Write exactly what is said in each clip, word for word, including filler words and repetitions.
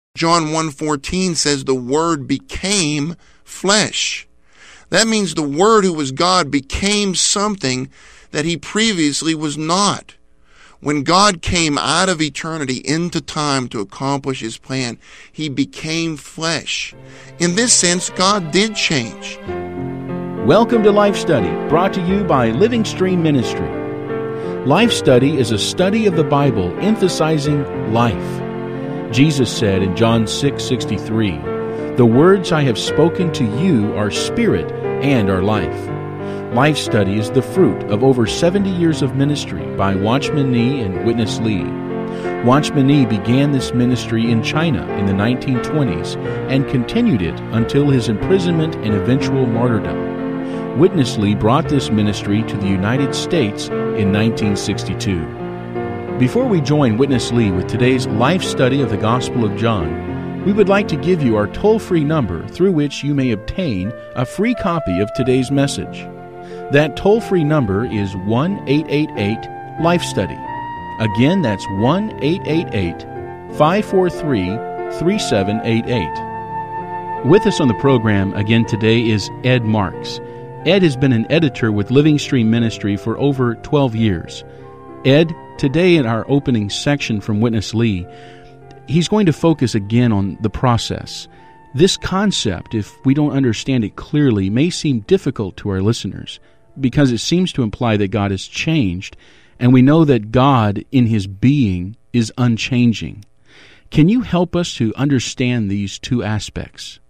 John one fourteen says the Word became flesh. That means the Word who was God became something that he previously was not. When God came out of eternity into time to accomplish his plan, he became flesh. In this sense, God did change. Welcome to Life Study, brought to you by Living Stream Ministry. Life Study is a study of the Bible emphasizing life. Jesus said in John six sixty-three, "The words I have spoken to you are spirit and are life." Life Study is the fruit of over seventy years of ministry by Watchman Nee and Witness Lee. Watchman Nee began this ministry in China in the nineteen twenties and continued it until his imprisonment and eventual martyrdom. Witness Lee brought this ministry to the United States in nineteen sixty-two. Before we join Witness Lee with today's life study of the Gospel of John, we would like to give you our toll-free number through which you may obtain a free copy of today's message. That toll-free number is one eight eight eight life study. Again, that's one eight eight eight, five four three, three seven eight eight. With us on the program again today is Ed Marks. Ed has been an editor with Living Stream Ministry for over twelve years. Ed, today in our opening section from Witness Lee, he's going to focus again on the process. This concept, if we don't understand it clearly, may seem difficult to our listeners because it seems to imply that God has changed, and we know that God in his being is unchanging. Can you help us to understand these two aspects?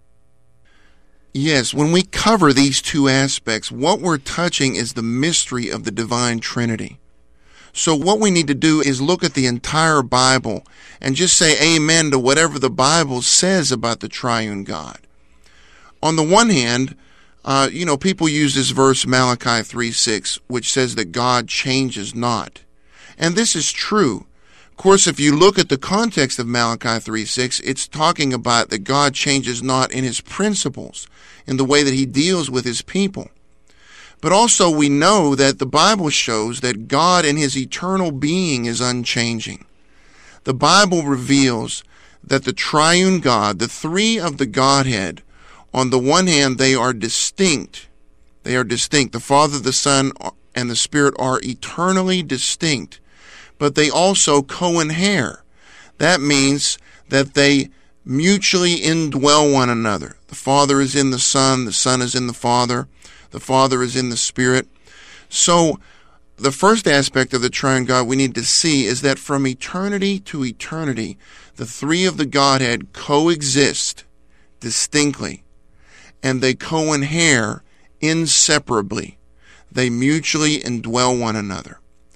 Yes, when we cover these two aspects, what we're touching is the mystery of the divine Trinity. So what we need to do is look at the entire Bible and just say amen to whatever the Bible says about the triune God. On the one hand, uh, you know, people use this verse, Malachi three six, which says that God changes not. And this is true. Of course, if you look at the context of Malachi three six, it's talking about that God changes not in his principles, in the way that he deals with his people. But also we know that the Bible shows that God in his eternal being is unchanging. The Bible reveals that the triune God, the three of the Godhead, on the one hand, they are distinct. They are distinct. The Father, the Son, and the Spirit are eternally distinct, but they also co-inhere. That means that they mutually indwell one another. The Father is in the Son, the Son is in the Father, the Father is in the Spirit. So the first aspect of the triune God we need to see is that from eternity to eternity, the three of the Godhead coexist distinctly, and they co-inhere inseparably. They mutually indwell one another.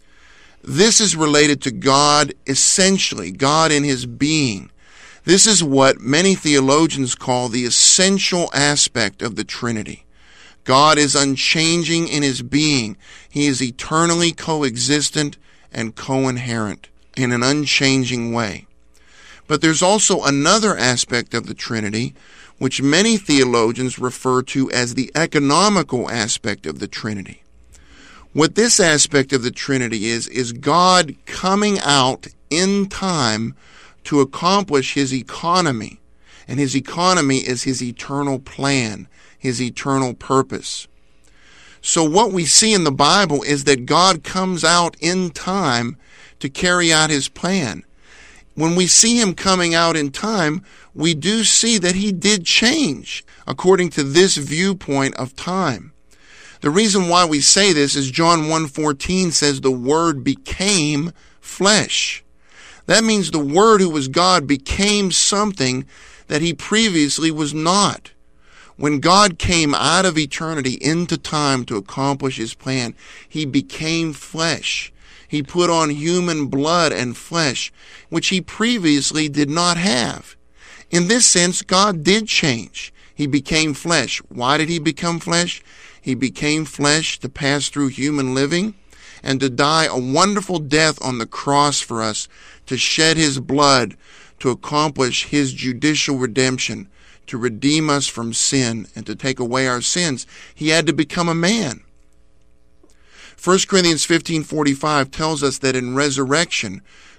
This is related to God essentially, God in his being. This is what many theologians call the essential aspect of the Trinity. God is unchanging in his being. He is eternally coexistent and co-inherent in an unchanging way. But there's also another aspect of the Trinity, which many theologians refer to as the economical aspect of the Trinity. What this aspect of the Trinity is, is God coming out in time to accomplish his economy. And his economy is his eternal plan, his eternal purpose. So what we see in the Bible is that God comes out in time to carry out his plan. When we see him coming out in time, we do see that he did change according to this viewpoint of time. The reason why we say this is John one fourteen says the Word became flesh. That means the Word who was God became something that he previously was not. When God came out of eternity into time to accomplish his plan, he became flesh. He put on human blood and flesh, which he previously did not have. In this sense, God did change. He became flesh. Why did he become flesh? He became flesh to pass through human living and to die a wonderful death on the cross for us, to shed his blood, to accomplish his judicial redemption, to redeem us from sin and to take away our sins. He had to become a man. First Corinthians fifteen forty-five tells us that in resurrection,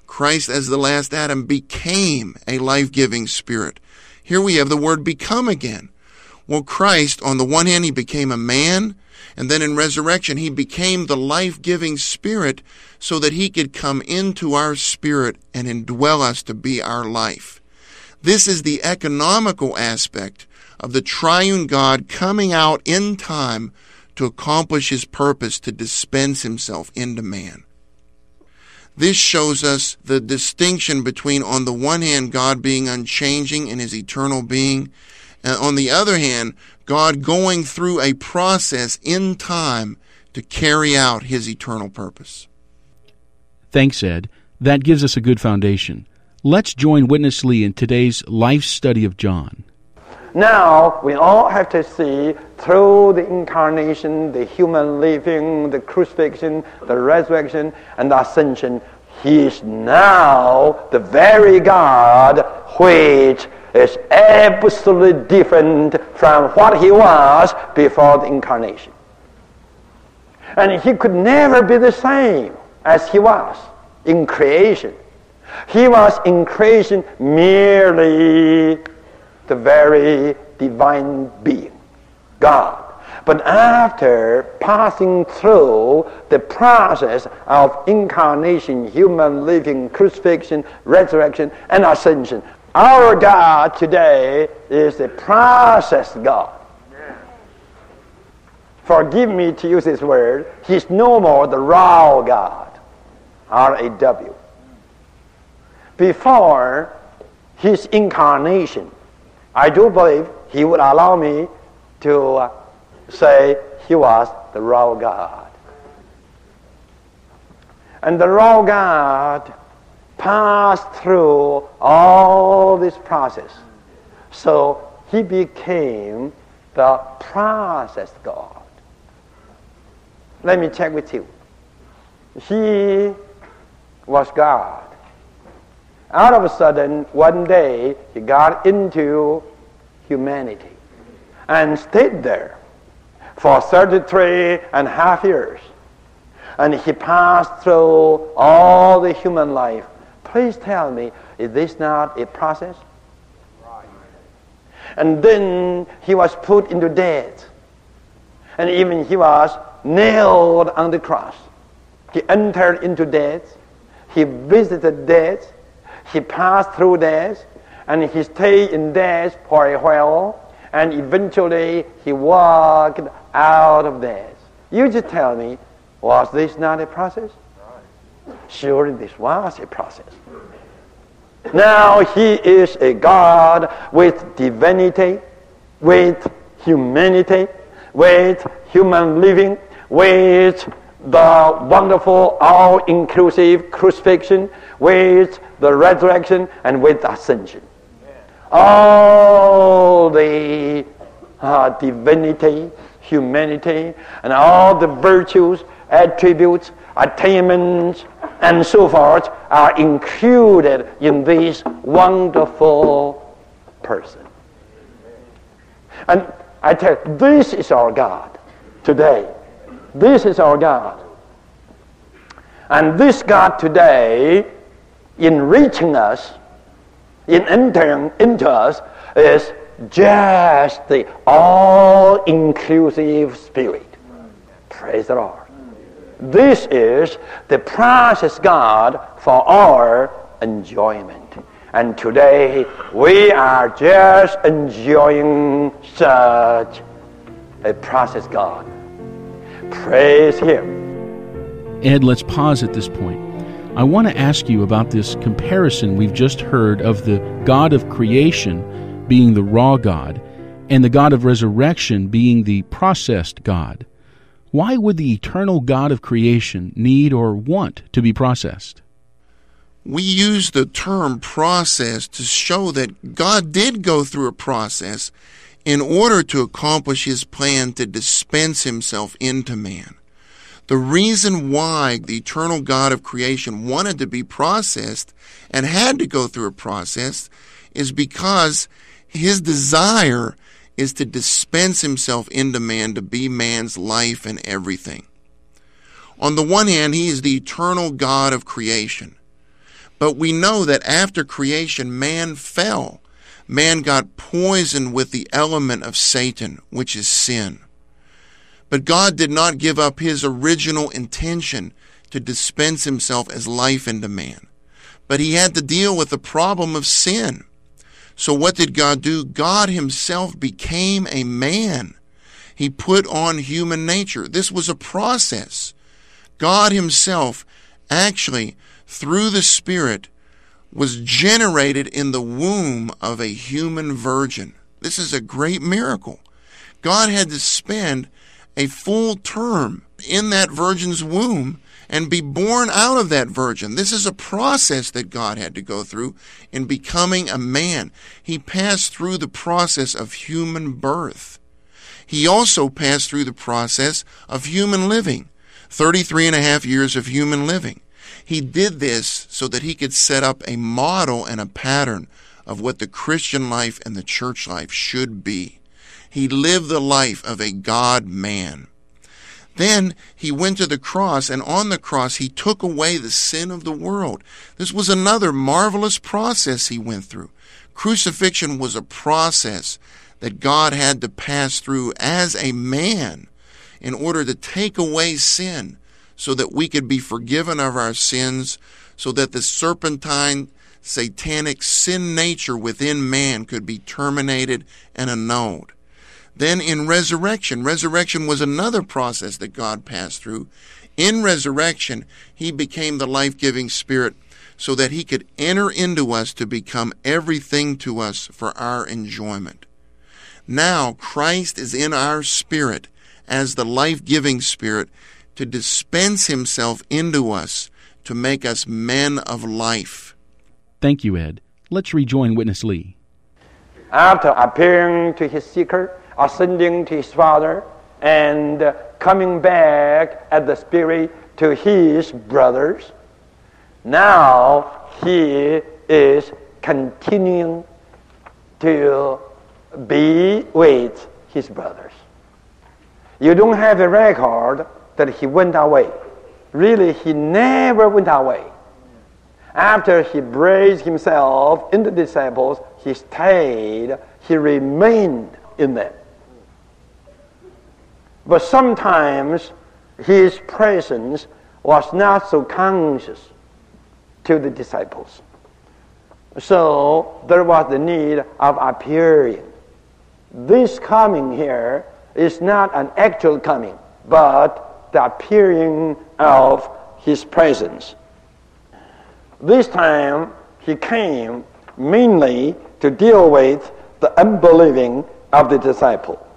Christ, as the last Adam, became a life-giving spirit. Here we have the word become again. Well, Christ, on the one hand, he became a man, and then in resurrection, he became the life-giving spirit so that he could come into our spirit and indwell us to be our life. This is the economical aspect of the triune God coming out in time to accomplish his purpose to dispense himself into man. This shows us the distinction between, on the one hand, God being unchanging in his eternal being, and on the other hand, God going through a process in time to carry out his eternal purpose. Thanks, Ed. That gives us a good foundation. Let's join Witness Lee in today's life study of John. Now, we all have to see through the incarnation, the human living, the crucifixion, the resurrection, and the ascension, he is now the very God which is absolutely different from what he was before the incarnation. And he could never be the same as he was in creation. He was in creation merely the very divine being, God. But after passing through the process of incarnation, human living, crucifixion, resurrection, and ascension, our God today is the process God. Forgive me to use this word. He's no more the raw God, R A W. Before his incarnation, I do believe he would allow me to uh, say he was the raw God. And the raw God passed through all this process. So he became the process God. Let me check with you. He was God. Out of a sudden, one day, he got into humanity and stayed there for thirty-three and a half years. And he passed through all the human life. Please tell me, is this not a process? Right. And then he was put into death. And even he was nailed on the cross. He entered into death. He visited death. He passed through death, and he stayed in death for a while, and eventually he walked out of death. You just tell me, was this not a process? Right. Surely this was a process. Now he is a God with divinity, with humanity, with human living, with the wonderful, all-inclusive crucifixion, with the resurrection, and with the ascension. Amen. All the uh, divinity, humanity, and all the virtues, attributes, attainments, and so forth are included in this wonderful person. And I tell you, this is our God today. This is our God. And this God today, in reaching us, in entering into us, is just the all-inclusive Spirit. Praise the Lord. This is the process God for our enjoyment. And today, we are just enjoying such a process God. Praise Him. Ed, let's pause at this point. I want to ask you about this comparison we've just heard of the God of creation being the raw God and the God of resurrection being the processed God. Why would the eternal God of creation need or want to be processed? We use the term process to show that God did go through a process in order to accomplish His plan to dispense Himself into man. The reason why the eternal God of creation wanted to be processed and had to go through a process is because His desire is to dispense Himself into man to be man's life and everything. On the one hand, He is the eternal God of creation. But we know that after creation, man fell. Man got poisoned with the element of Satan, which is sin. But God did not give up his original intention to dispense himself as life into man. But he had to deal with the problem of sin. So what did God do? God himself became a man. He put on human nature. This was a process. God himself actually, through the Spirit, was generated in the womb of a human virgin. This is a great miracle. God had to spend a full term in that virgin's womb and be born out of that virgin. This is a process that God had to go through in becoming a man. He passed through the process of human birth. He also passed through the process of human living, thirty-three and a half years of human living. He did this so that he could set up a model and a pattern of what the Christian life and the church life should be. He lived the life of a God-man. Then he went to the cross, and on the cross he took away the sin of the world. This was another marvelous process he went through. Crucifixion was a process that God had to pass through as a man in order to take away sin, so that we could be forgiven of our sins, so that the serpentine, satanic sin nature within man could be terminated and annulled. Then in resurrection, resurrection was another process that God passed through. In resurrection, he became the life-giving Spirit so that he could enter into us to become everything to us for our enjoyment. Now, Christ is in our spirit as the life-giving Spirit to dispense himself into us to make us men of life. Thank you, Ed. Let's rejoin Witness Lee. After appearing to his seeker, ascending to his Father, and coming back at the Spirit to his brothers, now he is continuing to be with his brothers. You don't have a record that he went away. Really, he never went away. After he raised himself in the disciples, he stayed, he remained in them. But sometimes his presence was not so conscious to the disciples. So there was the need of appearing. This coming here is not an actual coming, but the appearing of his presence. This time he came mainly to deal with the unbelieving of the disciple.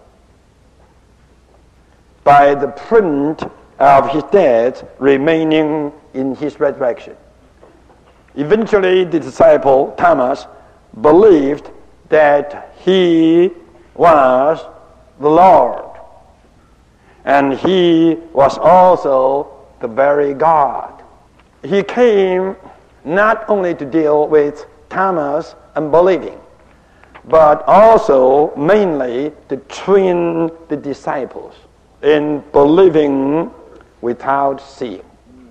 By the print of his death remaining in his resurrection. Eventually the disciple Thomas believed that he was the Lord. And he was also the very God. He came not only to deal with Thomas' unbelieving, but also mainly to train the disciples in believing without seeing.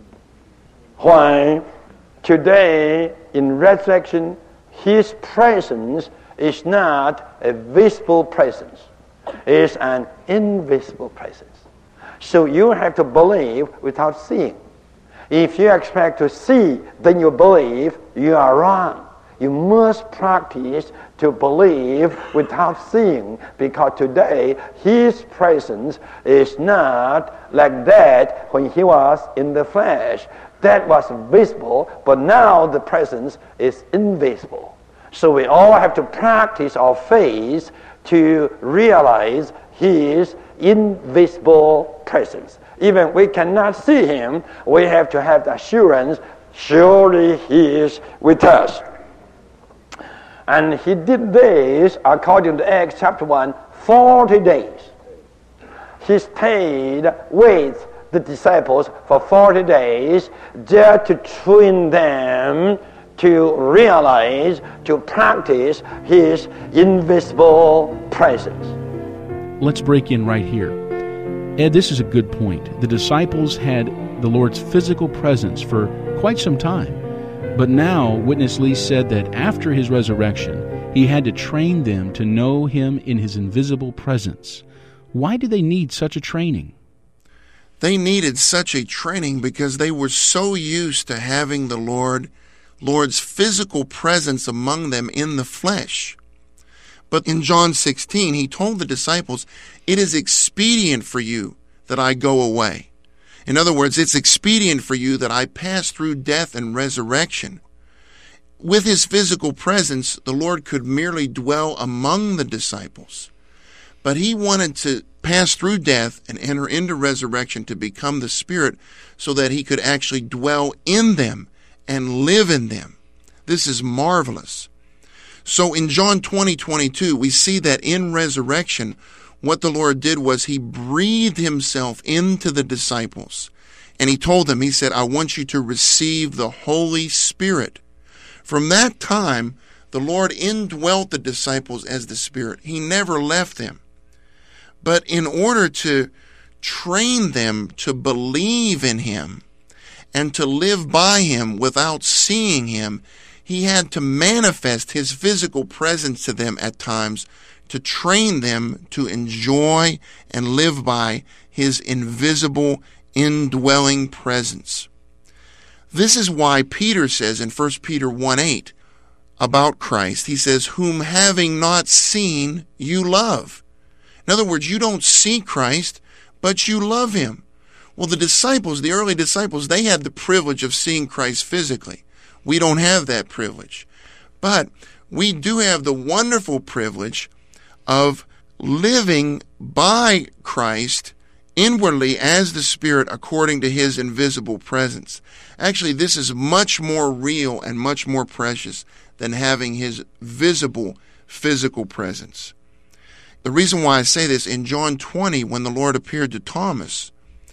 Why? Today, in resurrection, his presence is not a visible presence. It is an invisible presence. So you have to believe without seeing. If you expect to see, then you believe, you are wrong. You must practice to believe without seeing, because today his presence is not like that when he was in the flesh. That was visible, but now the presence is invisible. So we all have to practice our faith to realize his invisible presence. Even we cannot see him, we have to have the assurance, surely he is with us. And he did this, according to Acts chapter one, forty days. He stayed with the disciples for forty days just to train them to realize, to practice his invisible presence. Let's break in right here. Ed, this is a good point. The disciples had the Lord's physical presence for quite some time, But now, Witness Lee said that after his resurrection, he had to train them to know him in his invisible presence. Why did they need such a training? They needed such a training because they were so used to having the Lord, Lord's physical presence among them in the flesh. But in John sixteen, he told the disciples, "It is expedient for you that I go away." In other words, it's expedient for you that I pass through death and resurrection. With his physical presence, the Lord could merely dwell among the disciples. But he wanted to pass through death and enter into resurrection to become the Spirit so that he could actually dwell in them and live in them. This is marvelous. So in John twenty twenty-two, we see that in resurrection, what the Lord did was he breathed himself into the disciples. And he told them, he said, "I want you to receive the Holy Spirit." From that time, the Lord indwelt the disciples as the Spirit. He never left them. But in order to train them to believe in him and to live by him without seeing him, he had to manifest his physical presence to them at times to train them to enjoy and live by his invisible, indwelling presence. This is why Peter says in First Peter one eight about Christ, he says, "Whom having not seen, you love." In other words, you don't see Christ, but you love him. Well, the disciples, the early disciples, they had the privilege of seeing Christ physically. We don't have that privilege. But we do have the wonderful privilege of living by Christ inwardly as the Spirit according to his invisible presence. Actually, this is much more real and much more precious than having his visible physical presence. The reason why I say this, in John twenty, when the Lord appeared to Thomas,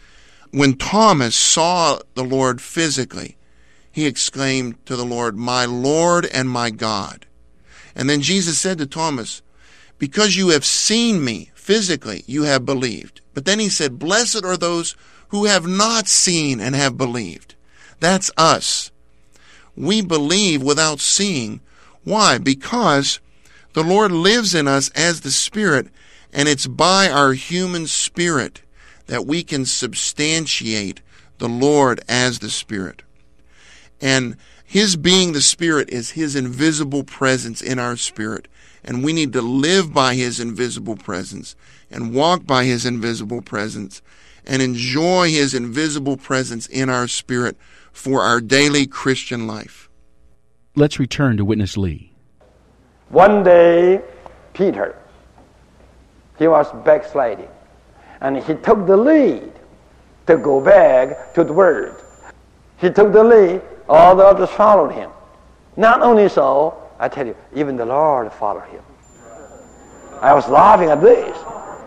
when Thomas saw the Lord physically, he exclaimed to the Lord, "My Lord and my God." And then Jesus said to Thomas, "Because you have seen me physically, you have believed." But then he said, "Blessed are those who have not seen and have believed." That's us. We believe without seeing. Why? Because the Lord lives in us as the Spirit, and it's by our human spirit that we can substantiate the Lord as the Spirit. And his being the Spirit is his invisible presence in our spirit. And we need to live by his invisible presence and walk by his invisible presence and enjoy his invisible presence in our spirit for our daily Christian life. Let's return to Witness Lee. One day, Peter, he was backsliding, and he took the lead to go back to the Word. He took the lead, all the others followed him. Not only so, I tell you, even the Lord followed him. I was laughing at this.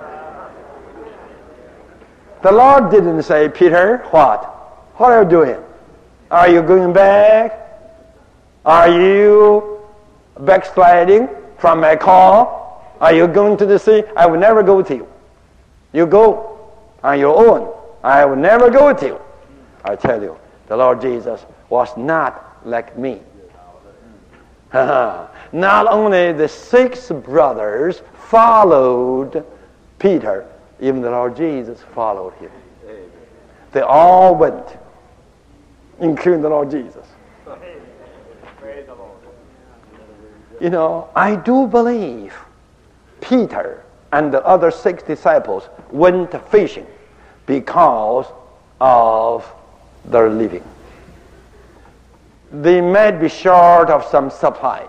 The Lord didn't say, "Peter, what? What are you doing? Are you going back? Are you backsliding from my call? Are you going to the sea? I will never go with you. You go on your own. I will never go with you." I tell you, the Lord Jesus was not like me. Not only the six brothers followed Peter, even the Lord Jesus followed him. They all went, including the Lord Jesus. You know, I do believe Peter and the other six disciples went fishing because of their living. They might be short of some supply,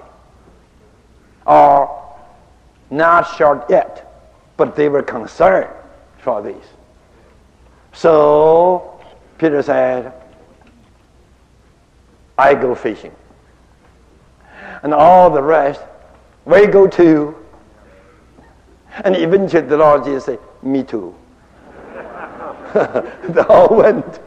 or not short yet, but they were concerned for this. So Peter said, "I go fishing." And all the rest, "We go too." And eventually the Lord Jesus said, "Me too." They all went.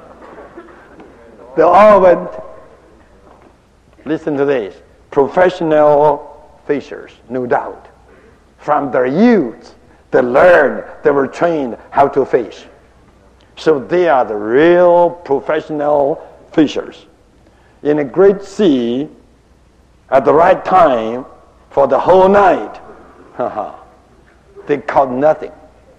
They all went. Listen to this. Professional fishers, no doubt. From their youth, they learned, they were trained how to fish. So they are the real professional fishers. in a great sea at the right time for the whole night. They caught nothing.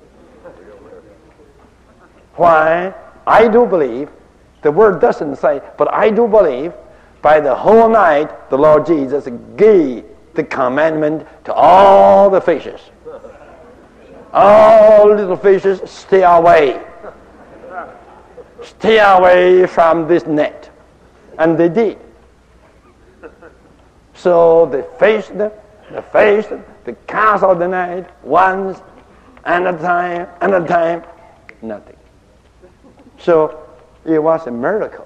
Why? I do believe, the word doesn't say, but I do believe by the whole night the Lord Jesus gave the commandment to all the fishes. All little fishes, stay away. Stay away from this net. And they did. So they fished, they fished, they cast out the net once, and a time, and a time, nothing. So it was a miracle.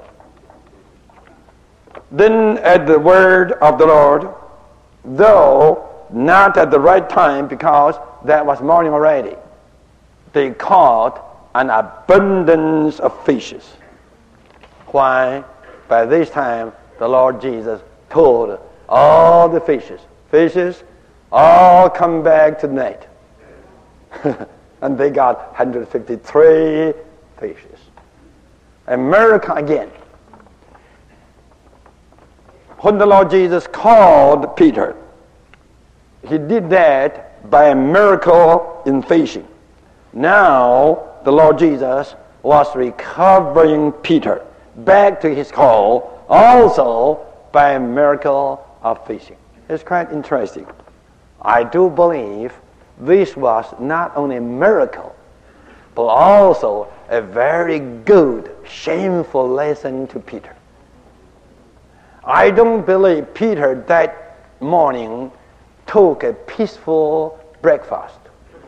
Then at the word of the Lord, though not at the right time because that was morning already, they caught an abundance of fishes. Why? By this time, the Lord Jesus told all the fishes, fishes, all come back to the net. And they got one hundred fifty-three fishes. A miracle again. When the Lord Jesus called Peter, he did that by a miracle in fishing. Now, the Lord Jesus was recovering Peter back to his call also by a miracle of fishing. It's quite interesting. I do believe this was not only a miracle, but also a very good, shameful lesson to Peter. I don't believe Peter that morning took a peaceful breakfast.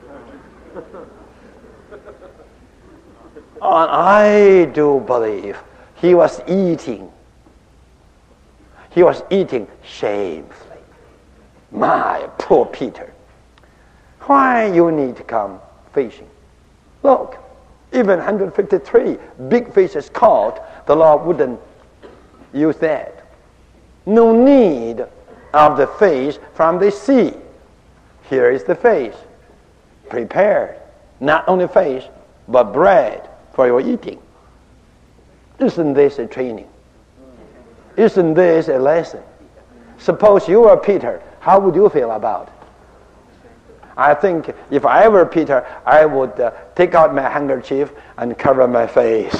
And I do believe he was eating. He was eating shamefully. My poor Peter. Why you need to come fishing? Look, even one hundred fifty-three big fishes caught, the Lord wouldn't use that. No need of the fish from the sea. Here is the fish, prepared. Not only fish, but bread for your eating. Isn't this a training? Isn't this a lesson? Suppose you were Peter, how would you feel about it? I think if I were Peter, I would uh, take out my handkerchief and cover my face.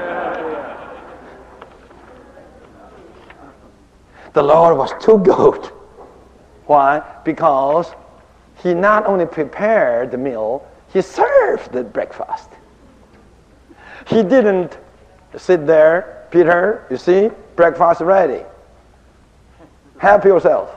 The Lord was too good. Why? Because he not only prepared the meal, he served the breakfast. He didn't sit there, Peter, you see, breakfast ready. Help yourself.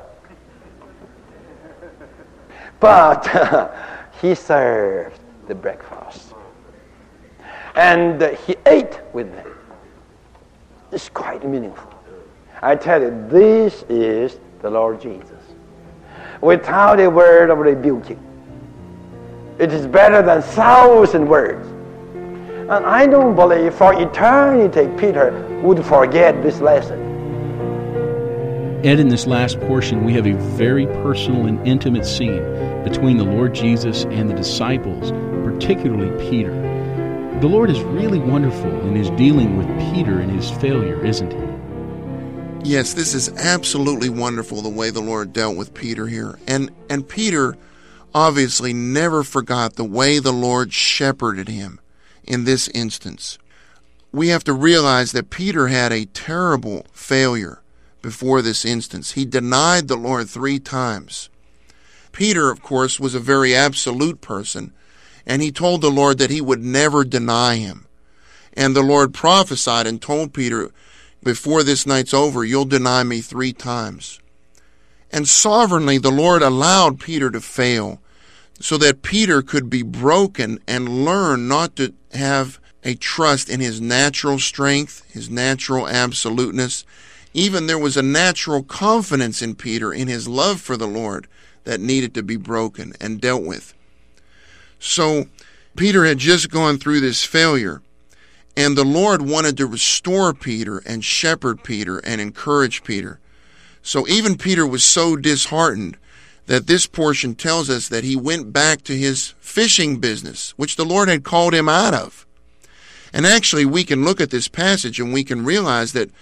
But he served the breakfast. And uh, he ate with them. It's quite meaningful. I tell you, this is the Lord Jesus. Without a word of rebuking. It is better than thousand words. And I don't believe for eternity Peter would forget this lesson. And in this last portion, we have a very personal and intimate scene between the Lord Jesus and the disciples, particularly Peter. The Lord is really wonderful in his dealing with Peter and his failure, isn't he? Yes, this is absolutely wonderful, the way the Lord dealt with Peter here. And and Peter obviously never forgot the way the Lord shepherded him in this instance. We have to realize that Peter had a terrible failure before this instance. He denied the Lord three times. Peter, of course, was a very absolute person, and he told the Lord that he would never deny him. And the Lord prophesied and told Peter, before this night's over, you'll deny me three times. And sovereignly, the Lord allowed Peter to fail so that Peter could be broken and learn not to have a trust in his natural strength, his natural absoluteness. Even there was a natural confidence in Peter in his love for the Lord that needed to be broken and dealt with. So Peter had just gone through this failure, and the Lord wanted to restore Peter and shepherd Peter and encourage Peter. So even Peter was so disheartened that this portion tells us that he went back to his fishing business, which the Lord had called him out of. And actually, we can look at this passage and we can realize that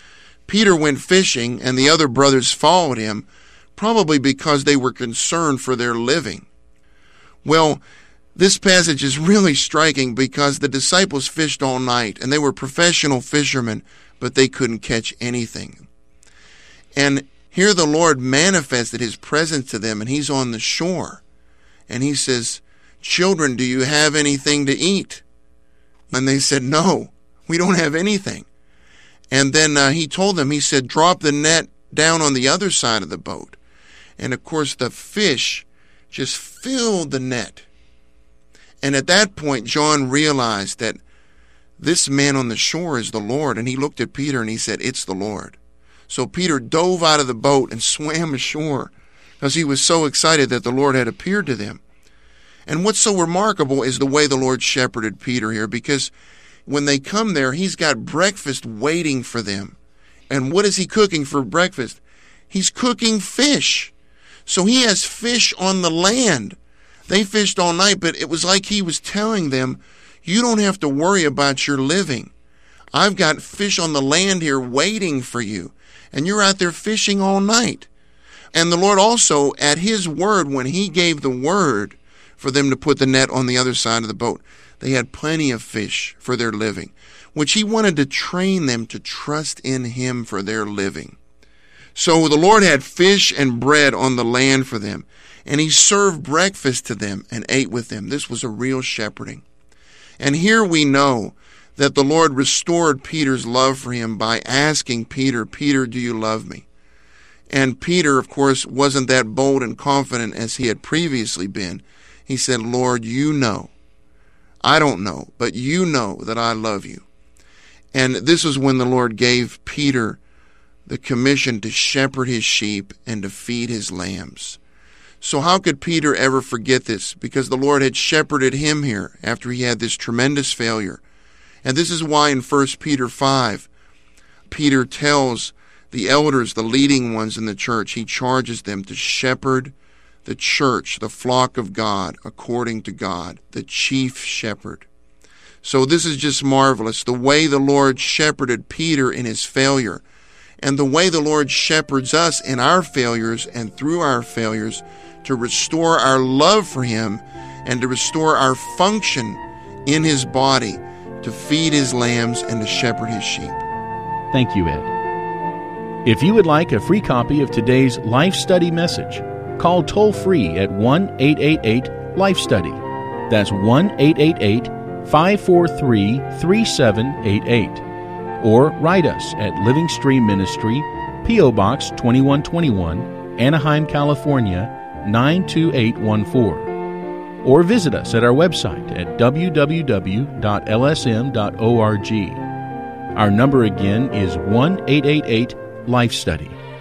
Peter went fishing and the other brothers followed him, probably because they were concerned for their living. Well, this passage is really striking because the disciples fished all night, and they were professional fishermen, but they couldn't catch anything. And here the Lord manifested his presence to them, and he's on the shore. And he says, "Children, do you have anything to eat?" And they said, "No, we don't have anything." And then uh, he told them, he said, "Drop the net down on the other side of the boat." And of course the fish just filled the net. And at that point, John realized that this man on the shore is the Lord. And he looked at Peter and he said, "It's the Lord." So Peter dove out of the boat and swam ashore because he was so excited that the Lord had appeared to them. And what's so remarkable is the way the Lord shepherded Peter here, because when they come there, he's got breakfast waiting for them. And what is he cooking for breakfast? He's cooking fish. So he has fish on the land. They fished all night, but it was like he was telling them, you don't have to worry about your living. I've got fish on the land here waiting for you, and you're out there fishing all night. And the Lord also, at his word, when he gave the word for them to put the net on the other side of the boat, they had plenty of fish for their living, which he wanted to train them to trust in him for their living. So the Lord had fish and bread on the land for them, and he served breakfast to them and ate with them. This was a real shepherding. And here we know that the Lord restored Peter's love for him by asking Peter, "Peter, do you love me?" And Peter, of course, wasn't that bold and confident as he had previously been. He said, "Lord, you know. I don't know, but you know that I love you." And this is when the Lord gave Peter the commission to shepherd his sheep and to feed his lambs. So how could Peter ever forget this? Because the Lord had shepherded him here after he had this tremendous failure. And this is why in First Peter five, Peter tells the elders, the leading ones in the church, he charges them to shepherd the church, the flock of God, according to God, the chief shepherd. So this is just marvelous, the way the Lord shepherded Peter in his failure, and the way the Lord shepherds us in our failures and through our failures to restore our love for him and to restore our function in his body, to feed his lambs and to shepherd his sheep. Thank you, Ed. If you would like a free copy of today's Life Study message, call toll-free at one eight eight eight Life Study. That's one eight eight eight, five four three, three seven eight eight. Or write us at Living Stream Ministry, P O. Box twenty-one twenty-one, Anaheim, California, nine two eight one four. Or visit us at our website at w w w dot l s m dot org. Our number again is one eight eight eight Life Study.